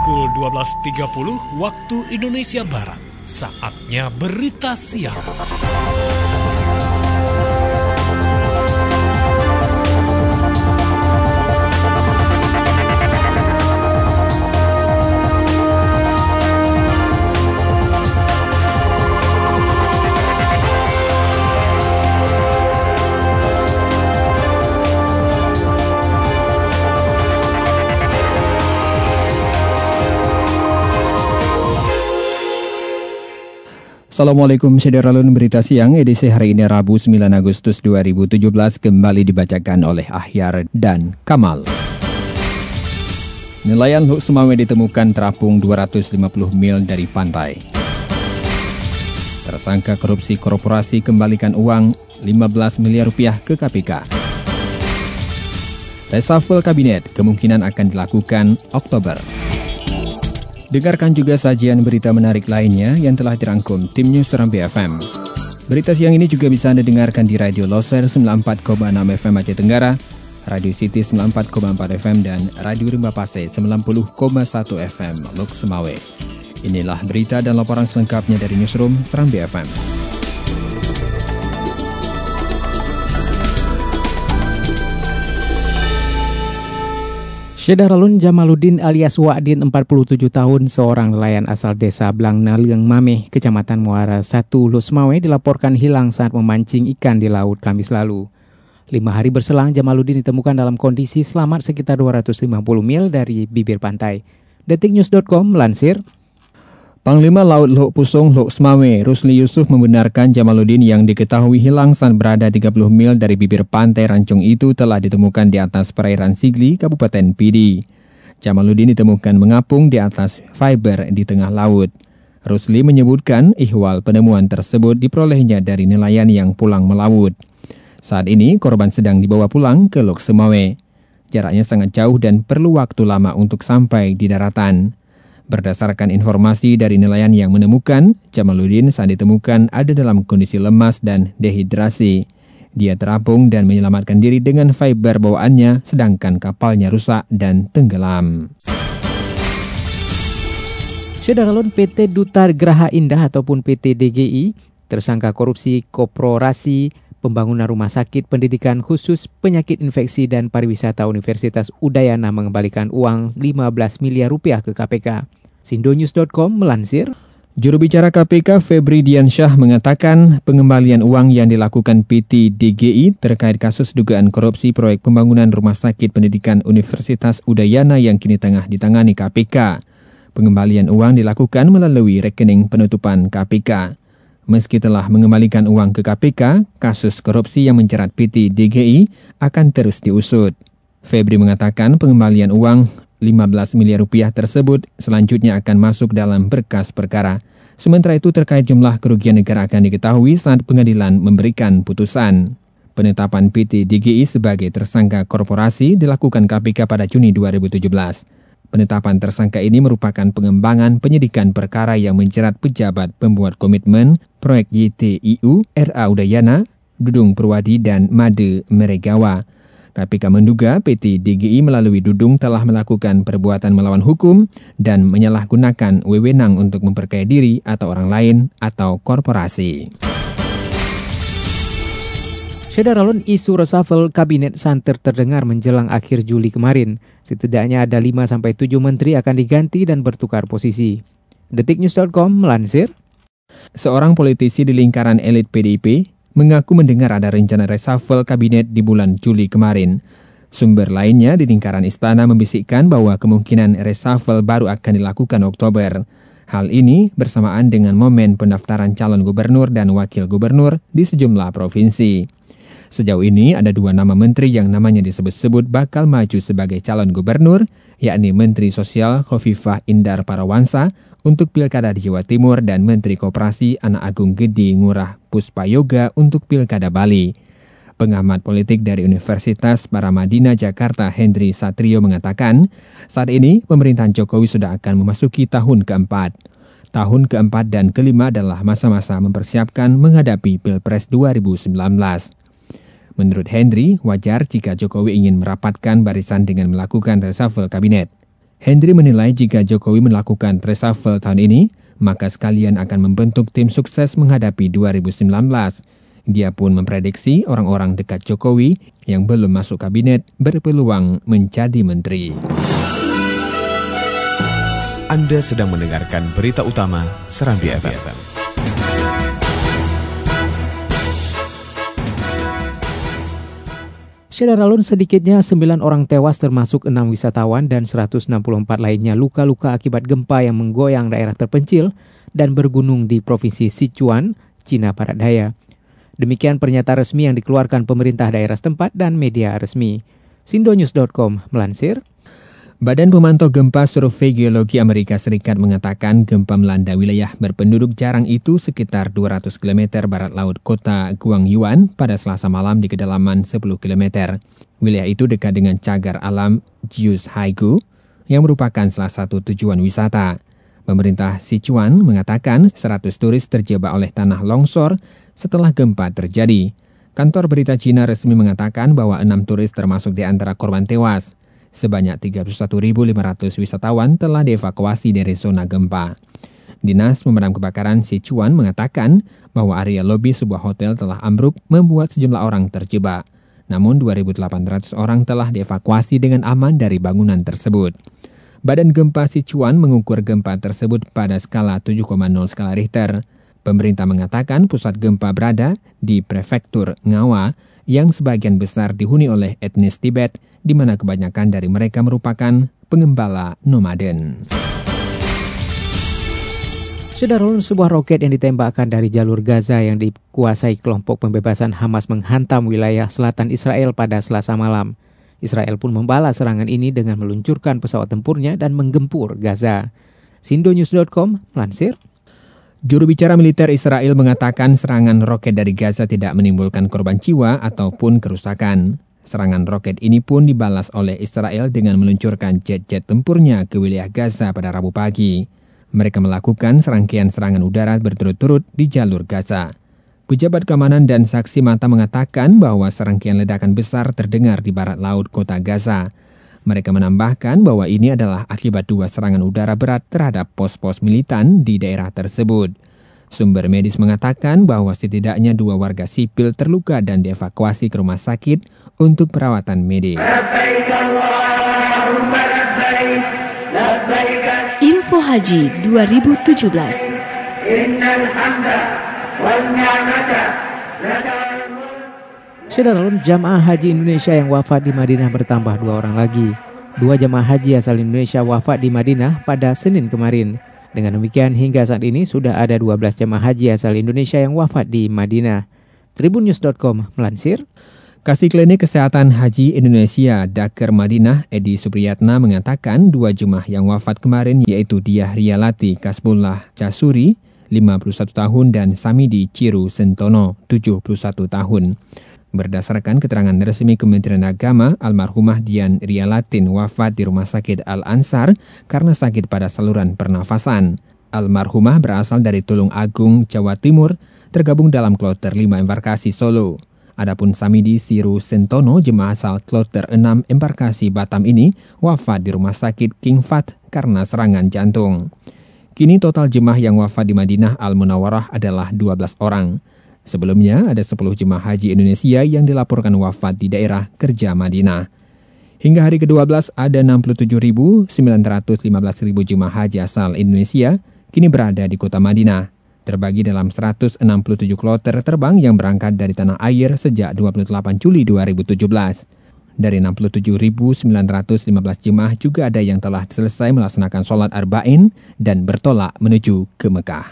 pukul 12.30 waktu Indonesia Barat. Saatnya berita siang. Assalamualaikum Syederalun, berita siang edisi hari ini Rabu 9 Agustus 2017 kembali dibacakan oleh Ahyar dan Kamal. Nelayan Luk Semawe ditemukan terapung 250 mil dari pantai. Tersangka korupsi korporasi kembalikan uang 15 miliar rupiah ke KPK. Reshuffle kabinet kemungkinan akan dilakukan Oktober. Dengarkan juga sajian berita menarik lainnya yang telah dirangkum tim News Serambi FM. Berita siang ini juga bisa Anda dengarkan di Radio Loser 94,6 FM Aceh Tenggara, Radio City 94,4 FM, dan Radio Rimba Pase 90,1 FM Luk Semawe. Inilah berita dan laporan selengkapnya dari Newsroom Serambi FM. Syederalun Jamaluddin alias Wa'din 47 tahun, seorang nelayan asal desa Blangna Leung Mameh, Kecamatan Muara 1, Luk Semawe dilaporkan hilang saat memancing ikan di laut Kamis lalu. 5 hari berselang, Jamaluddin ditemukan dalam kondisi selamat sekitar 250 mil dari bibir pantai. Detiknews.com melansir, Panglima Laut Luk Pusung Luk Semawe, Rusli Yusuf, membenarkan Jamaluddin yang diketahui hilang saat berada 30 mil dari bibir pantai Rancong itu telah ditemukan di atas perairan Sigli, Kabupaten Pidi. Jamaluddin ditemukan mengapung di atas fiber di tengah laut. Rusli menyebutkan ihwal penemuan tersebut diperolehnya dari nelayan yang pulang melaut. Saat ini korban sedang dibawa pulang ke Luk Semawe. Jaraknya sangat jauh dan perlu waktu lama untuk sampai di daratan. Berdasarkan informasi dari nelayan yang menemukan, Jamaluddin saat ditemukan ada dalam kondisi lemas dan dehidrasi. Dia terapung dan menyelamatkan diri dengan fiber bawaannya, sedangkan kapalnya rusak dan tenggelam. Syederalun PT Duta Geraha Indah ataupun PT DGI, tersangka korupsi korporasi pembangunan rumah sakit pendidikan khusus penyakit infeksi dan pariwisata Universitas Udayana mengembalikan uang 15 miliar rupiah ke KPK. Sindonews.com melansir, Juru bicara KPK Febri Diansyah mengatakan pengembalian uang yang dilakukan PT DGI terkait kasus dugaan korupsi proyek pembangunan rumah sakit pendidikan Universitas Udayana yang kini tengah ditangani KPK. Pengembalian uang dilakukan melalui rekening penutupan KPK. Meski telah mengembalikan uang ke KPK, kasus korupsi yang menjerat PT DGI akan terus diusut. Febri mengatakan pengembalian uang 15 miliar rupiah tersebut selanjutnya akan masuk dalam berkas perkara. Sementara itu terkait jumlah kerugian negara akan diketahui saat pengadilan memberikan putusan. Penetapan PT DGI sebagai tersangka korporasi dilakukan KPK pada Juni 2017. Penetapan tersangka ini merupakan pengembangan penyidikan perkara yang menjerat pejabat pembuat komitmen proyek YTIU, RA Udayana, Dudung Purwadi, dan Made Meregawa. KPK menduga PT DGI melalui Dudung telah melakukan perbuatan melawan hukum dan menyalahgunakan wewenang untuk memperkaya diri atau orang lain atau korporasi. Syederalun isu reshuffle kabinet santer terdengar menjelang akhir Juli kemarin. Setidaknya ada 5-7 menteri akan diganti dan bertukar posisi. Detiknews.com melansir, seorang politisi di lingkaran elit PDIP mengaku mendengar ada rencana reshuffle kabinet di bulan Juli kemarin. Sumber lainnya di lingkaran istana membisikkan bahwa kemungkinan reshuffle baru akan dilakukan Oktober. Hal ini bersamaan dengan momen pendaftaran calon gubernur dan wakil gubernur di sejumlah provinsi. Sejauh ini ada 2 nama menteri yang namanya disebut-sebut bakal maju sebagai calon gubernur, yakni Menteri Sosial Khofifah Indar Parawansa untuk Pilkada di Jawa Timur dan Menteri Koperasi Anak Agung Gede Ngurah Puspayoga untuk Pilkada Bali. Pengamat politik dari Universitas Paramadina Jakarta Hendri Satrio mengatakan, saat ini pemerintahan Jokowi sudah akan memasuki tahun keempat. Tahun keempat dan kelima adalah masa-masa mempersiapkan menghadapi Pilpres 2019. Menurut Hendri, wajar jika Jokowi ingin merapatkan barisan dengan melakukan reshuffle kabinet. Hendri menilai jika Jokowi melakukan reshuffle tahun ini, maka sekalian akan membentuk tim sukses menghadapi 2019. Dia pun memprediksi orang-orang dekat Jokowi yang belum masuk kabinet berpeluang menjadi menteri. Anda sedang mendengarkan berita utama Serambi FM. Syederalun, sedikitnya 9 orang tewas termasuk 6 wisatawan dan 164 lainnya luka-luka akibat gempa yang menggoyang daerah terpencil dan bergunung di Provinsi Sichuan, Cina Barat Daya. Demikian pernyataan resmi yang dikeluarkan pemerintah daerah setempat dan media resmi. Sindonews.com melansir, Badan Pemantau Gempa Survei Geologi Amerika Serikat mengatakan gempa melanda wilayah berpenduduk jarang itu sekitar 200 km barat laut kota Guangyuan pada Selasa malam di kedalaman 10 km. Wilayah itu dekat dengan cagar alam Jiuzhaigu yang merupakan salah satu tujuan wisata. Pemerintah Sichuan mengatakan 100 turis terjebak oleh tanah longsor setelah gempa terjadi. Kantor berita Cina resmi mengatakan bahwa 6 turis termasuk di antara korban tewas. Sebanyak 31.500 wisatawan telah dievakuasi dari zona gempa. Dinas Pemadam Kebakaran Sichuan mengatakan bahwa area lobi sebuah hotel telah ambruk membuat sejumlah orang terjebak. Namun 2.800 orang telah dievakuasi dengan aman dari bangunan tersebut. Badan Gempa Sichuan mengukur gempa tersebut pada skala 7,0 skala Richter. Pemerintah mengatakan pusat gempa berada di prefektur Ngawa yang sebagian besar dihuni oleh etnis Tibet, di mana kebanyakan dari mereka merupakan pengembala nomaden. Syederalun, sebuah roket yang ditembakkan dari jalur Gaza yang dikuasai kelompok pembebasan Hamas menghantam wilayah selatan Israel pada Selasa malam. Israel pun membalas serangan ini dengan meluncurkan pesawat tempurnya dan menggempur Gaza. Sindonews.com melansir, juru bicara militer Israel mengatakan serangan roket dari Gaza tidak menimbulkan korban jiwa ataupun kerusakan. Serangan roket ini pun dibalas oleh Israel dengan meluncurkan jet-jet tempurnya ke wilayah Gaza pada Rabu pagi. Mereka melakukan serangkaian serangan udara berturut-turut di jalur Gaza. Pejabat keamanan dan saksi mata mengatakan bahwa serangkaian ledakan besar terdengar di barat laut kota Gaza. Mereka menambahkan bahwa ini adalah akibat 2 serangan udara berat terhadap pos-pos militan di daerah tersebut. Sumber medis mengatakan bahwa setidaknya 2 warga sipil terluka dan dievakuasi ke rumah sakit untuk perawatan medis. Info Haji 2017. Syederalun, jamaah haji Indonesia yang wafat di Madinah bertambah 2 orang lagi. 2 jamaah haji asal Indonesia wafat di Madinah pada Senin kemarin. Dengan demikian, hingga saat ini sudah ada 12 jemaah haji asal Indonesia yang wafat di Madinah. Tribunnews.com melansir, Kasih Klinik Kesehatan Haji Indonesia Dakar Madinah Edi Supriyatna mengatakan 2 jemaah yang wafat kemarin yaitu Diah Rialati Kasbullah Casuri 51 tahun dan Samidi Ciru Sentono 71 tahun. Berdasarkan keterangan resmi Kementerian Agama, almarhumah Dian Rialatin wafat di Rumah Sakit Al-Ansar karena sakit pada saluran pernafasan. Almarhumah berasal dari Tulung Agung, Jawa Timur, tergabung dalam kloter 5 embarkasi Solo. Adapun Samidi Siru Sentono, jemaah asal kloter 6 embarkasi Batam ini, wafat di Rumah Sakit King Fahd karena serangan jantung. Kini total jemaah yang wafat di Madinah Al-Munawwarah adalah 12 orang. Sebelumnya ada 10 jemaah haji Indonesia yang dilaporkan wafat di daerah kerja Madinah. Hingga hari ke-12 ada 67.915 jemaah haji asal Indonesia kini berada di kota Madinah, terbagi dalam 167 kloter terbang yang berangkat dari tanah air sejak 28 Juli 2017. Dari 67.915 jemaah juga ada yang telah selesai melaksanakan sholat arba'in dan bertolak menuju ke Mekah.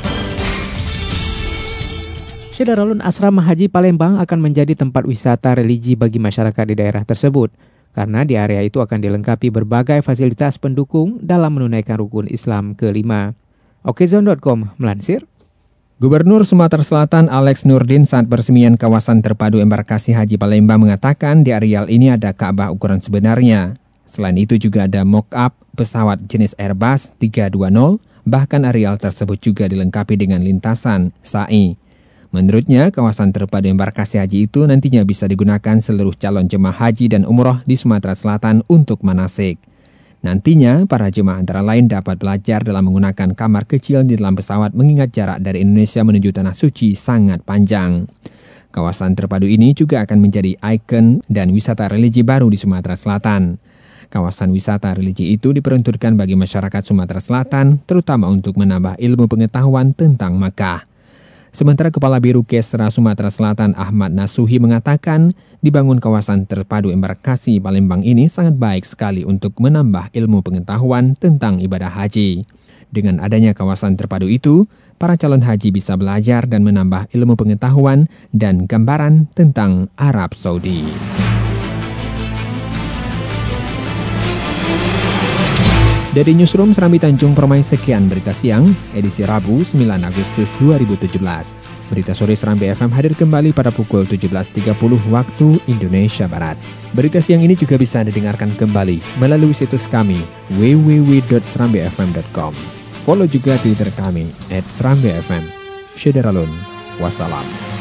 Syederalun, asrama haji Palembang akan menjadi tempat wisata religi bagi masyarakat di daerah tersebut, karena di area itu akan dilengkapi berbagai fasilitas pendukung dalam menunaikan rukun Islam ke-5. Okezone.com melansir, Gubernur Sumatera Selatan Alex Nurdin saat peresmian kawasan terpadu embarkasi haji Palembang mengatakan di areal ini ada Ka'bah ukuran sebenarnya. Selain itu juga ada mock-up pesawat jenis Airbus 320, bahkan areal tersebut juga dilengkapi dengan lintasan sa'i. Menurutnya, kawasan terpadu embarkasi haji itu nantinya bisa digunakan seluruh calon jemaah haji dan umroh di Sumatera Selatan untuk manasik. Nantinya, para jemaah antara lain dapat belajar dalam menggunakan kamar kecil di dalam pesawat mengingat jarak dari Indonesia menuju Tanah Suci sangat panjang. Kawasan terpadu ini juga akan menjadi ikon dan wisata religi baru di Sumatera Selatan. Kawasan wisata religi itu diperuntukkan bagi masyarakat Sumatera Selatan, terutama untuk menambah ilmu pengetahuan tentang Makkah. Sementara Kepala Biro Kesra Sumatera Selatan Ahmad Nasuhi mengatakan, dibangun kawasan terpadu embarkasi Palembang ini sangat baik sekali untuk menambah ilmu pengetahuan tentang ibadah haji. Dengan adanya kawasan terpadu itu, para calon haji bisa belajar dan menambah ilmu pengetahuan dan gambaran tentang Arab Saudi. Dari Newsroom Serambi Tanjung Permai, sekian berita siang, edisi Rabu 9 Agustus 2017. Berita sore Serambi FM hadir kembali pada pukul 17.30 waktu Indonesia Barat. Berita siang ini juga bisa didengarkan kembali melalui situs kami www.serambifm.com. Follow juga Twitter kami @serambifm. Syederalun. Wassalam.